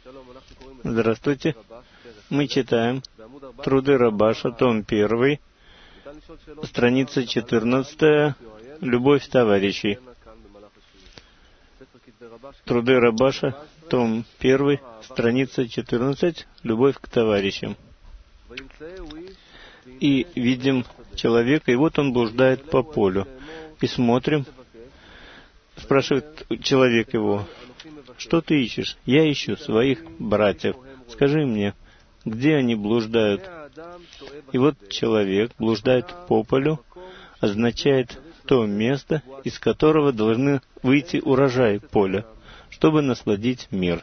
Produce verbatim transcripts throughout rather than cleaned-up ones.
Здравствуйте. Мы читаем Труды Рабаша, том первый, страница четырнадцатая, «Любовь товарищей». Труды Рабаша, том первый, страница четырнадцать, «Любовь к товарищам». И видим человека, и вот он блуждает по полю. И смотрим, спрашивает человек его: «Что ты ищешь?» «Я ищу своих братьев. Скажи мне, где они блуждают?» И вот человек блуждает по полю, означает то место, из которого должны выйти урожай поля, чтобы насладить мир.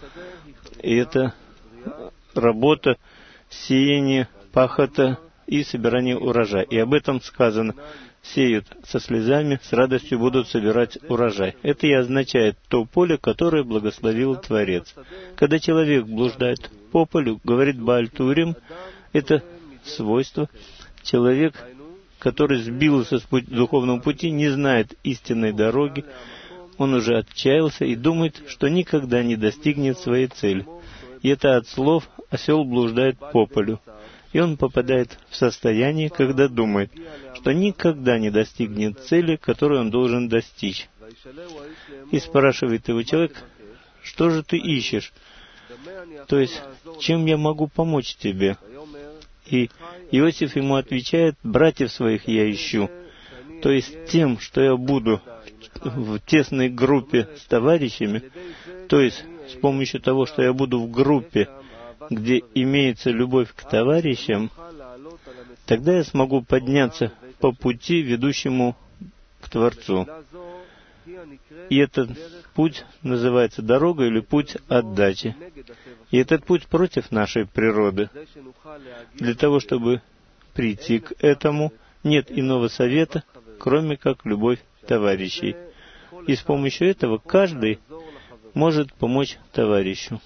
И это работа сеяния, пахота и собирание урожая. И об этом сказано: сеют со слезами, с радостью будут собирать урожай. Это и означает то поле, которое благословил Творец. Когда человек блуждает по полю, говорит Бааль Турим, это свойство. Человек, который сбился с пути, духовного пути, не знает истинной дороги, он уже отчаялся и думает, что никогда не достигнет своей цели. И это от слов «осел блуждает по полю». И он попадает в состояние, когда думает, что никогда не достигнет цели, которую он должен достичь. И спрашивает его человек: «Что же ты ищешь?» То есть, чем я могу помочь тебе? И Иосиф ему отвечает: «Братьев своих я ищу». То есть, тем, что я буду в тесной группе с товарищами, то есть, с помощью того, что я буду в группе, где имеется любовь к товарищам, тогда я смогу подняться по пути, ведущему к Творцу. И этот путь называется дорога или путь отдачи. И этот путь против нашей природы. Для того, чтобы прийти к этому, нет иного совета, кроме как любовь товарищей. И с помощью этого каждый может помочь товарищу.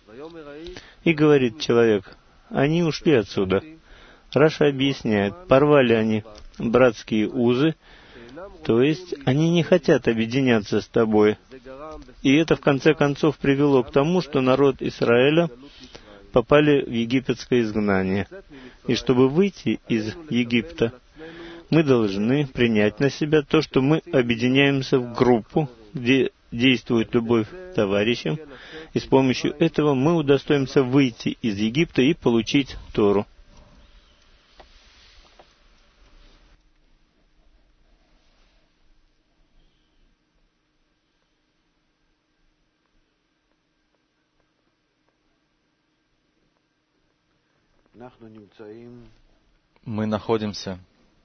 И говорит человек: они ушли отсюда. Раша объясняет, порвали они братские узы, то есть они не хотят объединяться с тобой. И это в конце концов привело к тому, что народ Израиля попали в египетское изгнание. И чтобы выйти из Египта, мы должны принять на себя то, что мы объединяемся в группу, где действует любовь к товарищам, и с помощью этого мы удостоимся выйти из Египта и получить Тору. Мы находимся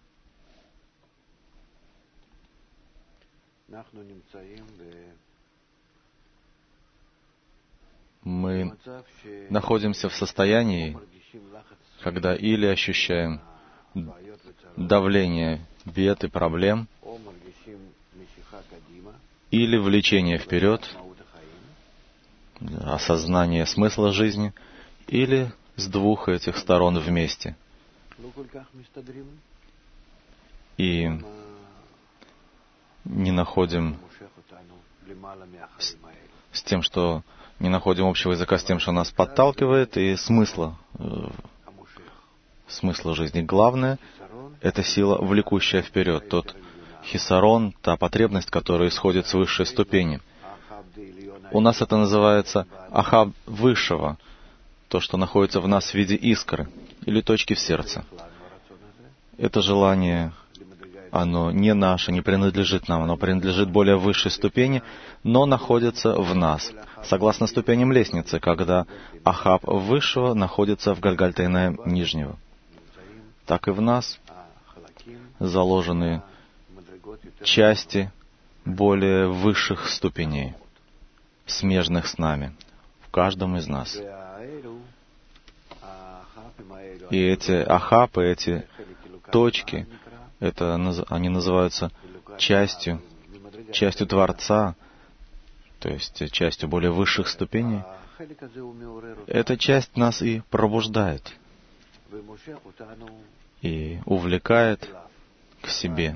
Мы находимся в состоянии, когда или ощущаем давление бед и проблем, или влечение вперед, осознание смысла жизни, или с двух этих сторон вместе. И не находим с, с тем, что не находим общего языка с тем, что нас подталкивает, и смысла, э, смысла жизни. Главное — это сила, влекущая вперед, тот хисарон, та потребность, которая исходит с высшей ступени. У нас это называется ахав высшего, то, что находится в нас в виде искры или точки в сердце. Это желание, оно не наше, не принадлежит нам, оно принадлежит более высшей ступени, но находится в нас, согласно ступеням лестницы, когда ахав высшего находится в Гальгальтайне нижнего. Так и в нас заложены части более высших ступеней, смежных с нами, в каждом из нас. И эти ахапы, эти точки, это, они называются частью, частью Творца, то есть частью более высших ступеней. Эта часть нас и пробуждает, и увлекает к себе.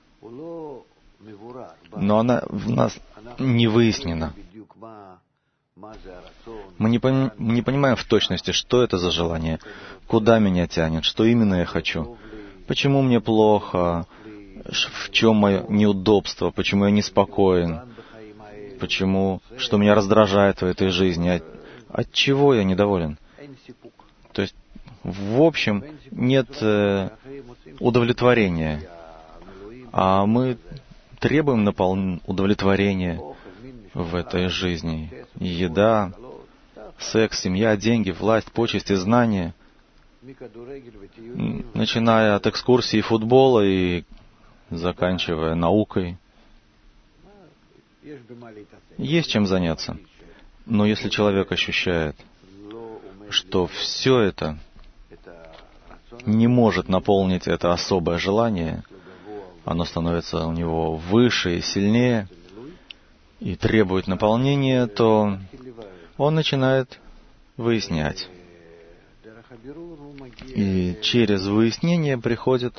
Но она в нас не выяснена. Мы не, пон... мы не понимаем в точности, что это за желание, куда меня тянет, что именно я хочу, почему мне плохо, в чем мое неудобство, почему я неспокоен, почему, что меня раздражает в этой жизни, от, от чего я недоволен. То есть, в общем, нет э, удовлетворения, а мы требуем напол... удовлетворения в этой жизни. Еда, секс, семья, деньги, власть, почести, знания, начиная от экскурсии футбола и заканчивая наукой. Есть чем заняться. Но если человек ощущает, что все это не может наполнить это особое желание, оно становится у него выше и сильнее и требует наполнения, то он начинает выяснять. И через выяснение приходит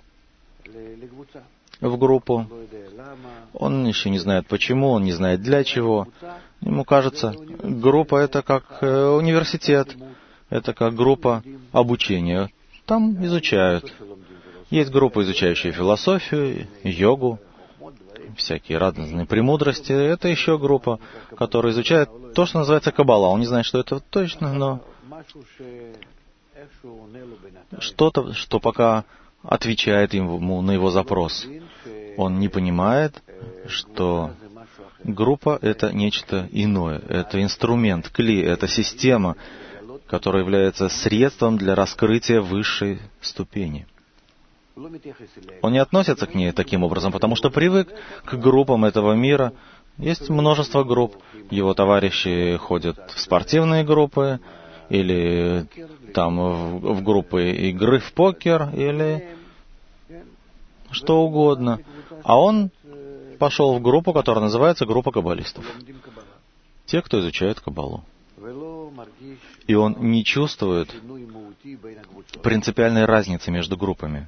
в группу. Он еще не знает почему, он не знает для чего. Ему кажется, группа — это как университет, это как группа обучения. Там изучают. Есть группы, изучающие философию, йогу, всякие разные премудрости. Это еще группа, которая изучает то, что называется каббала. Он не знает, что это точно, но что-то, что пока отвечает ему на его запрос. Он не понимает, что группа — это нечто иное. Это инструмент, кли, это система, которая является средством для раскрытия высшей ступени. Он не относится к ней таким образом, потому что привык к группам этого мира. Есть множество групп. Его товарищи ходят в спортивные группы, или там в, в группы игры в покер, или что угодно. А он пошел в группу, которая называется группа каббалистов. Те, кто изучает каббалу. И он не чувствует принципиальной разницы между группами.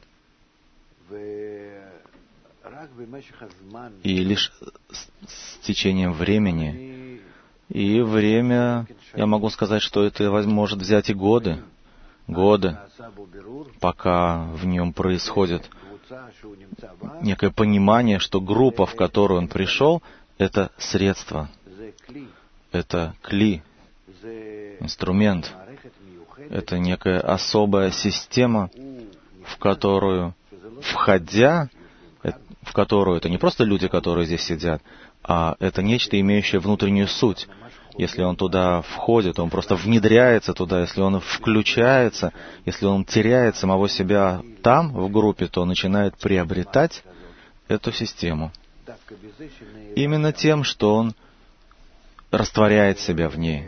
И лишь с течением времени, и время, я могу сказать, что это может взять и годы, годы, пока в нем происходит некое понимание, что группа, в которую он пришел, это средство, это кли, инструмент, это некая особая система, в которую, входя, в которую это не просто люди, которые здесь сидят, а это нечто, имеющее внутреннюю суть. Если он туда входит, он просто внедряется туда. Если он включается, если он теряет самого себя там, в группе, то он начинает приобретать эту систему. Именно тем, что он растворяет себя в ней.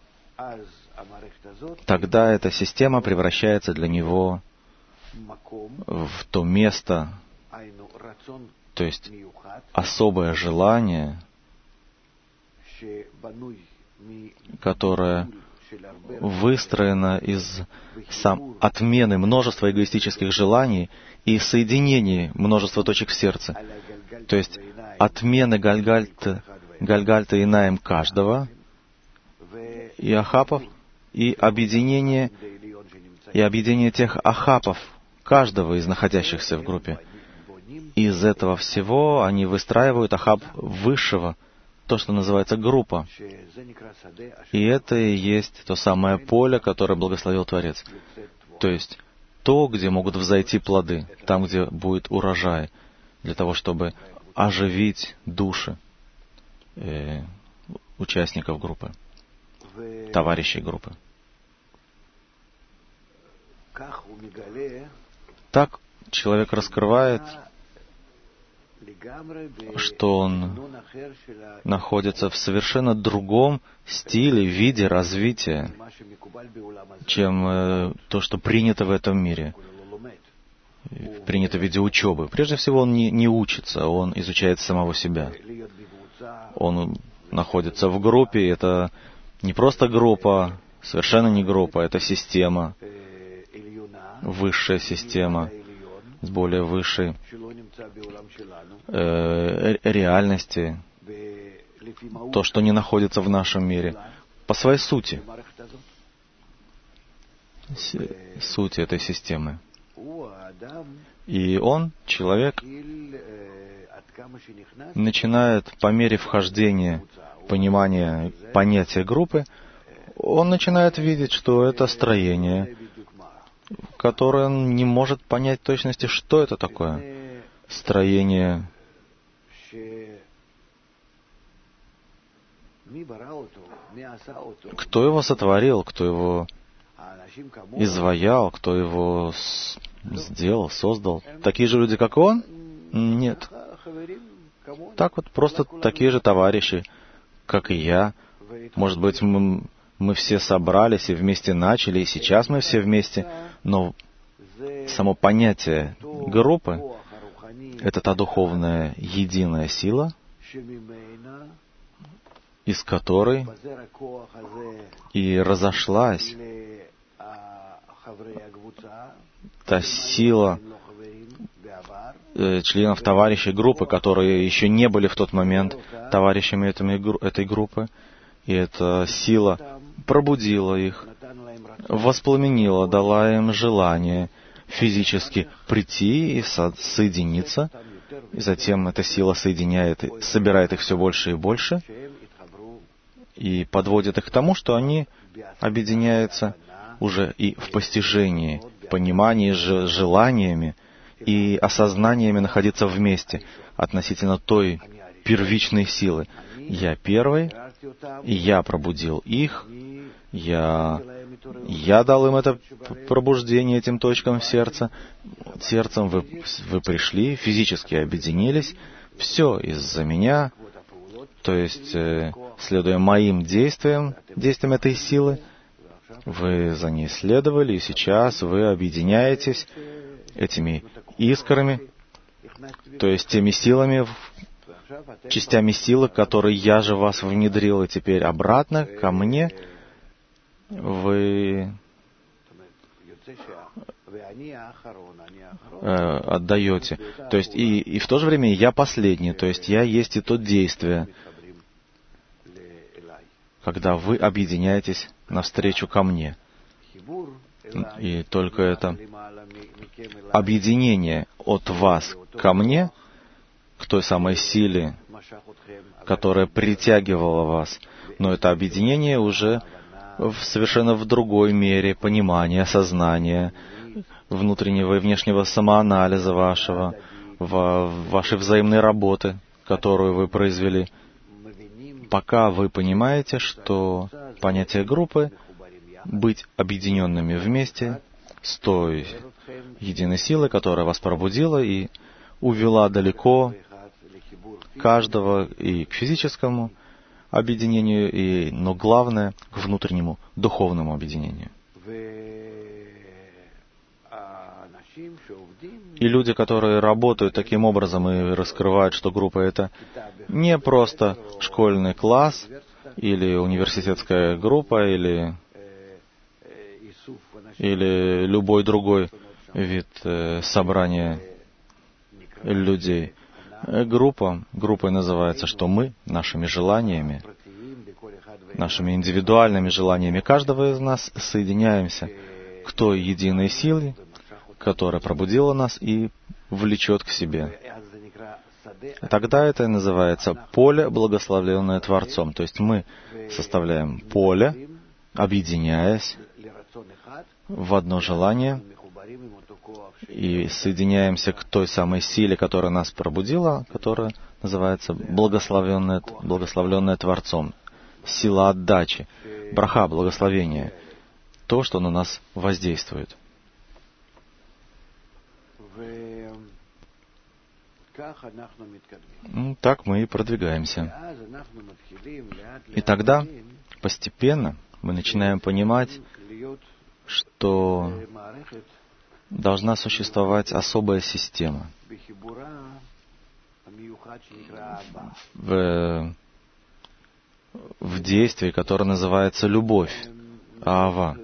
Тогда эта система превращается для него в то место, то есть особое желание, которое выстроено из сам, отмены множества эгоистических желаний и соединений множества точек в сердце. То есть отмены гальгальта, гальгальта и наем каждого, и ахапов, и объединение, и объединение тех ахапов, каждого из находящихся в группе. Из этого всего они выстраивают ахап высшего, то, что называется группа. И это и есть то самое поле, которое благословил Творец. То есть то, где могут взойти плоды, там, где будет урожай, для того, чтобы оживить души э, участников группы, товарищей группы. Так человек раскрывает, что он находится в совершенно другом стиле, виде развития, чем э, то, что принято в этом мире, принято в виде учебы. Прежде всего, он не, не учится, он изучает самого себя. Он находится в группе, это не просто группа, совершенно не группа, это система, высшая система, с более высшей э, реальности, то, что не находится в нашем мире, по своей сути, сути этой системы. И он, человек, начинает по мере вхождения, понимания понятия группы, он начинает видеть, что это строение, которое он не может понять в точности, что это такое. Строение, кто его сотворил, кто его изваял, кто его сделал, создал. Такие же люди, как он? Нет. Так вот, просто такие же товарищи, как и я. Может быть, мы, мы все собрались и вместе начали, и сейчас мы все вместе. Но само понятие группы — это та духовная единая сила, из которой и разошлась та сила э, членов товарищей группы, которые еще не были в тот момент товарищами этой, этой группы. И эта сила пробудила их, воспламенила, дала им желание физически прийти и со- соединиться. И затем эта сила соединяет, собирает их все больше и больше и подводит их к тому, что они объединяются уже и в постижении, понимании, ж- желаниями и осознаниями находиться вместе относительно той первичной силы. Я первый, и я пробудил их, я, я дал им это пробуждение этим точкам в сердце. Сердцем вы, вы пришли, физически объединились, все из-за меня, то есть, э, следуя моим действиям, действиям этой силы, вы за ней следовали, и сейчас вы объединяетесь этими искрами, то есть теми силами, частями силы, которые я же вас внедрил, и теперь обратно ко мне вы э, отдаете. То есть и, и в то же время я последний, то есть я есть и то действие, когда вы объединяетесь навстречу ко мне. И только это объединение от вас ко мне, к той самой силе, которая притягивала вас, но это объединение уже в совершенно в другой мере понимания, осознания, внутреннего и внешнего самоанализа вашего, в вашей взаимной работы, которую вы произвели. Пока вы понимаете, что понятие группы — быть объединенными вместе с той единой силой, которая вас пробудила и увела далеко каждого и к физическому объединению, и, но главное, к внутреннему духовному объединению. И люди, которые работают таким образом и раскрывают, что группа — это не просто школьный класс или университетская группа, или, или любой другой вид э, собрания людей. Группа, группой называется, что мы нашими желаниями, нашими индивидуальными желаниями каждого из нас соединяемся к той единой силе, которая пробудила нас и влечет к себе. Тогда это и называется поле, благословленное Творцом. То есть мы составляем поле, объединяясь в одно желание, и соединяемся к той самой силе, которая нас пробудила, которая называется благословенная, благословленная Творцом. Сила отдачи, браха, благословение, то, что на нас воздействует. Ну, так мы и продвигаемся. И тогда постепенно мы начинаем понимать, что должна существовать особая система в, в действии, которое называется любовь, аава.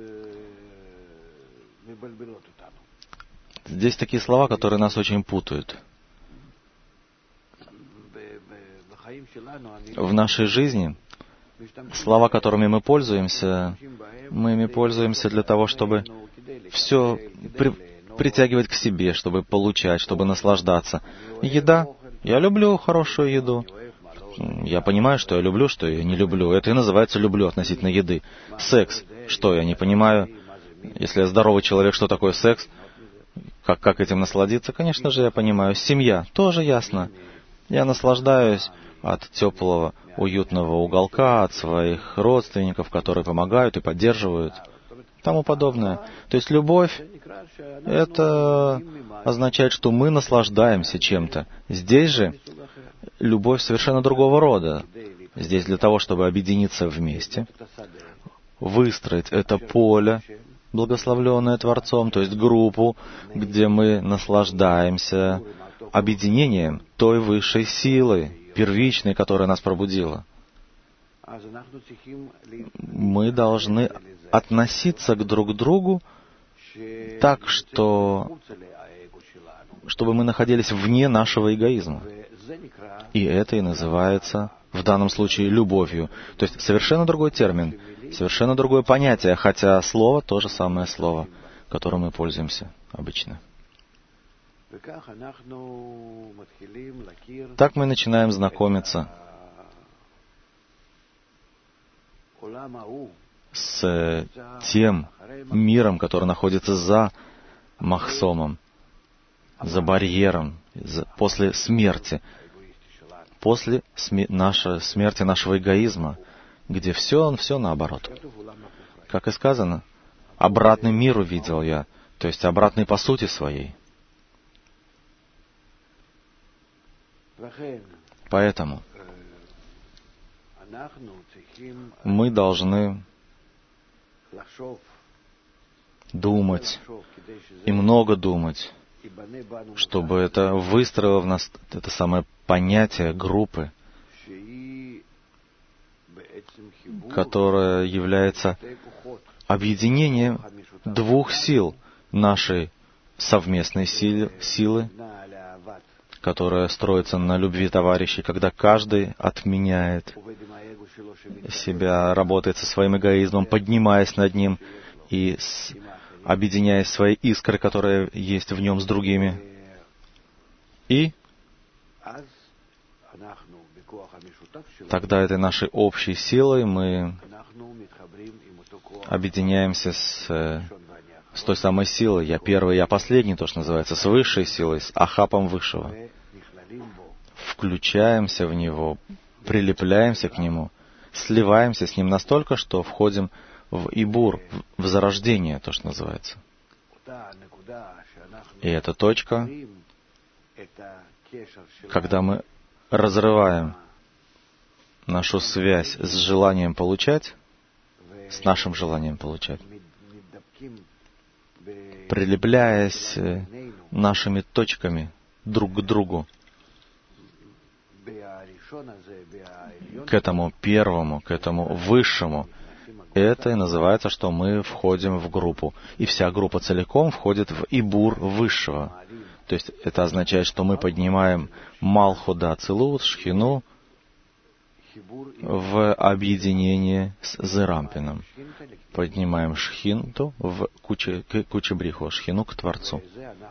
Здесь такие слова, которые нас очень путают. В нашей жизни слова, которыми мы пользуемся, мы ими пользуемся для того, чтобы все при, притягивать к себе, чтобы получать, чтобы наслаждаться. Еда. Я люблю хорошую еду. Я понимаю, что я люблю, что я не люблю. Это и называется «люблю» относительно еды. Секс. Что я не понимаю? Если я здоровый человек, что такое секс? Как, как этим насладиться? Конечно же, я понимаю. Семья. Тоже ясно. Я наслаждаюсь от теплого, уютного уголка, от своих родственников, которые помогают и поддерживают, тому подобное. То есть любовь — это означает, что мы наслаждаемся чем-то. Здесь же любовь совершенно другого рода. Здесь для того, чтобы объединиться вместе, выстроить это поле, благословленное Творцом, то есть группу, где мы наслаждаемся объединением той высшей силы, первичной, которая нас пробудила. Мы должны относиться к друг другу так, что, чтобы мы находились вне нашего эгоизма. И это и называется в данном случае любовью. То есть совершенно другой термин, совершенно другое понятие, хотя слово то же самое слово, которым мы пользуемся обычно. Так мы начинаем знакомиться с тем миром, который находится за Махсомом, за барьером, за, после смерти, после сме, нашей, смерти нашего эгоизма, где все, он все наоборот. Как и сказано, обратный мир увидел я, то есть обратный по сути своей. Поэтому мы должны думать и много думать, чтобы это выстроило в нас это самое понятие группы, которое является объединением двух сил нашей совместной силы, силы, которая строится на любви товарищей, когда каждый отменяет себя, работает со своим эгоизмом, поднимаясь над ним и с, объединяя свои искры, которые есть в нем, с другими. И тогда этой нашей общей силой мы объединяемся с, с той самой силой. Я первый, я последний, то, что называется, с высшей силой, с ахапом высшего. Включаемся в него, прилепляемся к нему, сливаемся с ним настолько, что входим в ибур, в зарождение, то, что называется. И эта точка, когда мы разрываем нашу связь с желанием получать, с нашим желанием получать, прилепляясь нашими точками друг к другу, к этому первому, к этому высшему. Это и называется, что мы входим в группу. И вся группа целиком входит в ибур высшего. То есть это означает, что мы поднимаем Малхуда Ацилут, Шхину в объединение с Зерампином. Поднимаем Шхинту в куче, к Кучебриху, Шхину к Творцу.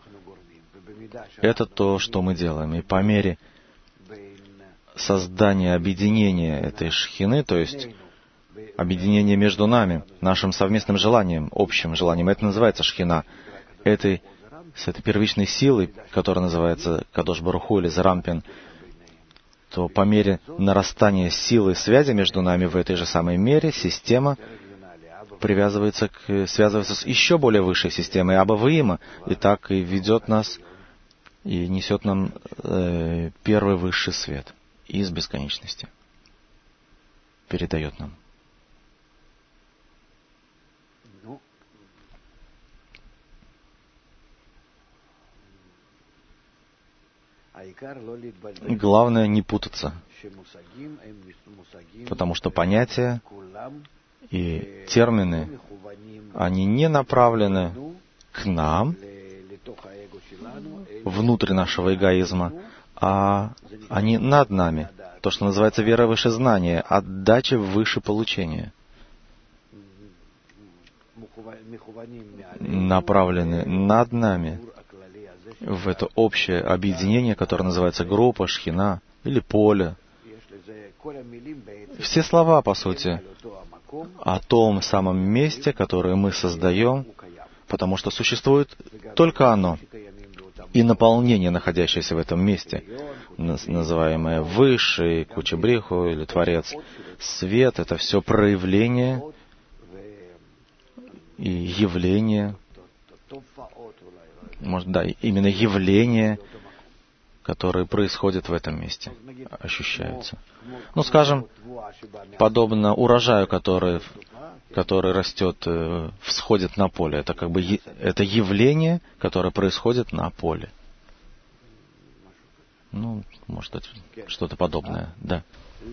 Это то, что мы делаем. И по мере создания объединения этой Шхины, то есть объединение между нами, нашим совместным желанием, общим желанием, это называется Шхина, этой, с этой первичной силой, которая называется Кадош Баруху или Зерампин, то по мере нарастания силы связи между нами в этой же самой мере система привязывается к, связывается с еще более высшей системой Абаваима, и так и ведет нас, и несет нам э, первый высший свет из бесконечности. Передает нам. Главное не путаться, потому что понятия и термины, они не направлены к нам, внутрь нашего эгоизма, а они над нами. то, что называется вера выше знания, отдача выше получения, направлены над нами в это общее объединение, которое называется группа, шхина или поле. Все слова, по сути, о том самом месте, которое мы создаем, потому что существует только оно. И наполнение, находящееся в этом месте, называемое Высший, Кучебриху или Творец, свет — это все проявление и явление, может, да, именно явление, которые происходят в этом месте, ощущаются. Ну, скажем, подобно урожаю, который, который растет, э, всходит на поле. Это как бы е, это явление, которое происходит на поле. Ну, может быть, что-то подобное, да.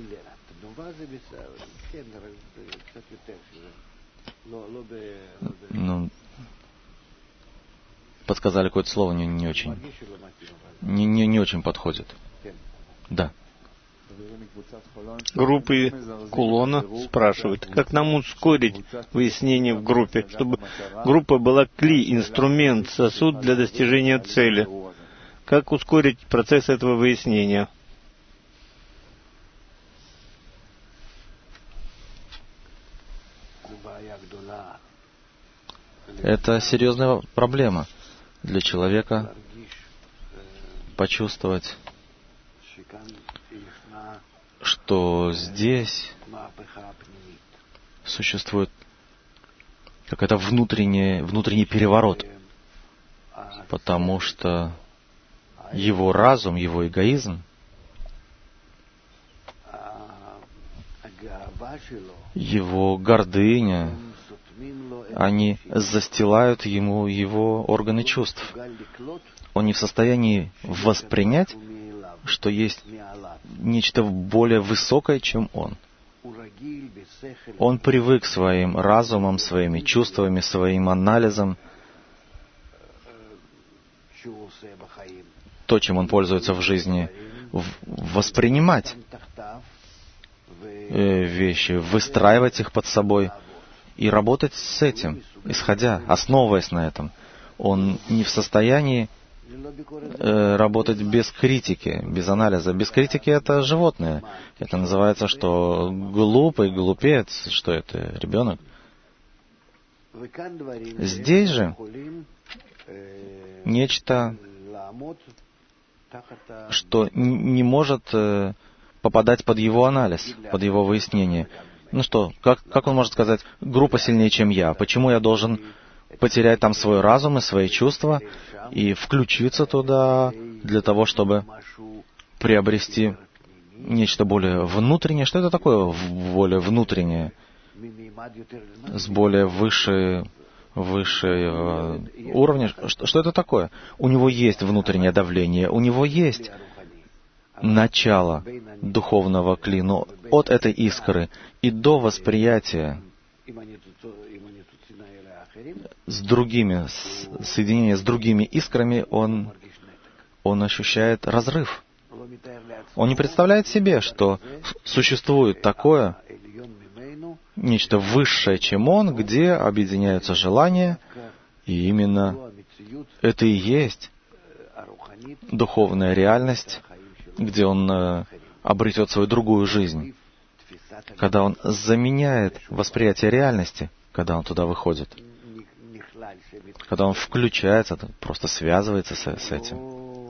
Ну, подсказали какое-то слово, не, не очень, не, не, не очень подходит. Да. Группы Кулона спрашивают, как нам ускорить выяснение в группе, чтобы группа была кли, инструмент, сосуд для достижения цели. Как ускорить процесс этого выяснения? Это серьезная проблема для человека почувствовать, что здесь существует какой-то внутренний, внутренний переворот, потому что его разум, его эгоизм, его гордыня, они застилают ему его органы чувств. Он не в состоянии воспринять, что есть нечто более высокое, чем он. Он привык своим разумом, своими чувствами, своим анализом, то, чем он пользуется в жизни, воспринимать вещи, выстраивать их под собой и работать с этим, исходя, основываясь на этом. Он не в состоянии э, работать без критики, без анализа. Без критики это животное. Это называется, что глупый, глупец, что это, ребенок. Здесь же нечто, что не может э, попадать под его анализ, под его выяснение. Ну что, как, как он может сказать, группа сильнее, чем я? Почему я должен потерять там свой разум и свои чувства и включиться туда для того, чтобы приобрести нечто более внутреннее? Что это такое более внутреннее? С более выше, выше э, уровня? Что, что это такое? У него есть внутреннее давление, у него есть начало духовного кли, но от этой искры и до восприятия с другими, с, соединения с другими искрами, он, он ощущает разрыв. Он не представляет себе, что существует такое, нечто высшее, чем он, где объединяются желания, и именно это и есть духовная реальность, где он э, обретет свою другую жизнь, когда он заменяет восприятие реальности, когда он туда выходит, когда он включается, просто связывается с, с этим.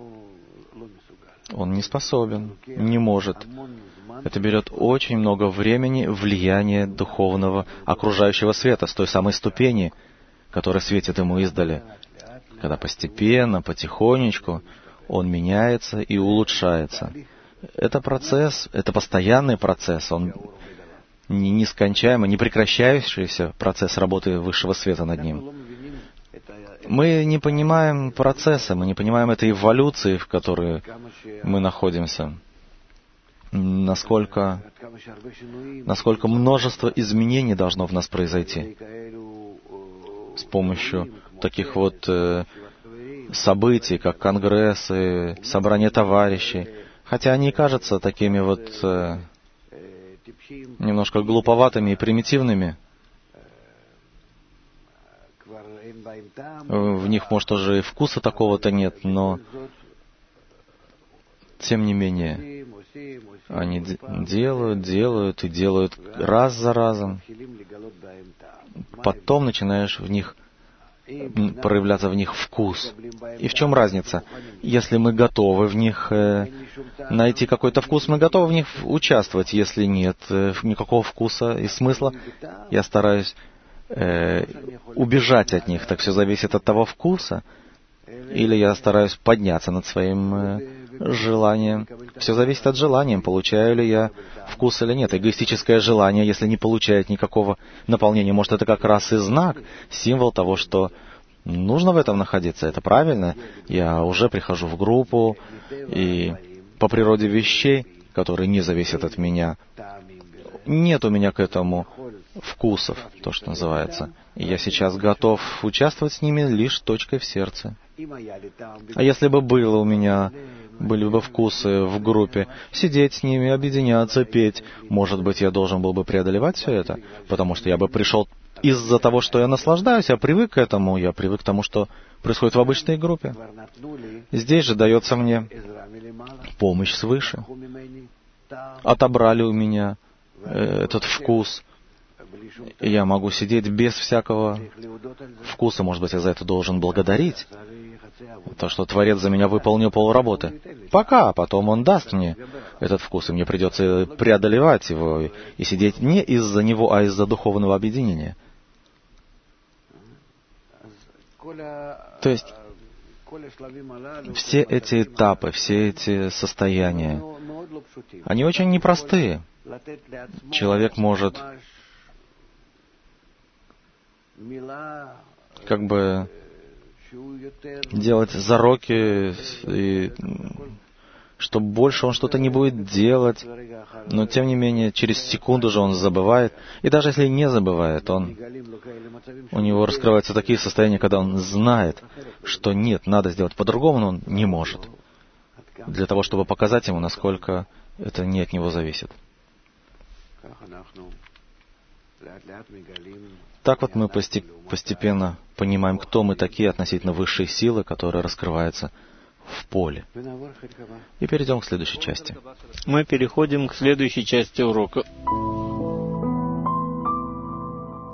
Он не способен, не может. Это берет очень много времени, влияния духовного окружающего света, с той самой ступени, которая светит ему издали, когда постепенно, потихонечку он меняется и улучшается. Это процесс, это постоянный процесс, он не нескончаемый, не прекращающийся процесс работы высшего света над ним. Мы не понимаем процесса, мы не понимаем этой эволюции, в которой мы находимся. Насколько, насколько множество изменений должно в нас произойти с помощью таких вот э, событий, как конгрессы, собрания товарищей, Хотя они кажутся такими вот э, немножко глуповатыми и примитивными. В них, может, уже и вкуса такого-то нет, но тем не менее они делают, делают и делают раз за разом. Потом начинаешь в них проявляться в них вкус. И в чем разница? Если мы готовы в них э, найти какой-то вкус, мы готовы в них участвовать. Если нет э, никакого вкуса и смысла, я стараюсь э, убежать от них. Так все зависит от того вкуса. Или я стараюсь подняться над своим э, желанием. Все зависит от желания, получаю ли я вкус или нет. Эгоистическое желание, если не получает никакого наполнения, может, это как раз и знак, символ того, что нужно в этом находиться. Это правильно. Я уже прихожу в группу, и по природе вещей, которые не зависят от меня, нет у меня к этому вкусов, то, что называется. И я сейчас готов участвовать с ними лишь точкой в сердце. А если бы было у меня, были бы вкусы в группе, сидеть с ними, объединяться, петь, может быть, я должен был бы преодолевать все это, потому что я бы пришел из-за того, что я наслаждаюсь, я привык к этому, я привык к тому, что происходит в обычной группе. Здесь же дается мне помощь свыше. Отобрали у меня этот вкус. И я могу сидеть без всякого вкуса. Может быть, я за это должен благодарить. То, что Творец за меня выполнил полработы. Пока, потом Он даст мне этот вкус, и мне придется преодолевать его и сидеть не из-за него, а из-за духовного объединения. То есть, все эти этапы, все эти состояния, они очень непростые. Человек может как бы делать зароки, и, что больше он что-то не будет делать, но тем не менее через секунду же он забывает. И даже если не забывает, он, у него раскрываются такие состояния, когда он знает, что нет, надо сделать по-другому, но он не может. Для того, чтобы показать ему, насколько это не от него зависит. Так вот мы постепенно понимаем, кто мы такие относительно высшей силы, которая раскрывается в поле. И перейдем к следующей части. Мы переходим к следующей части урока.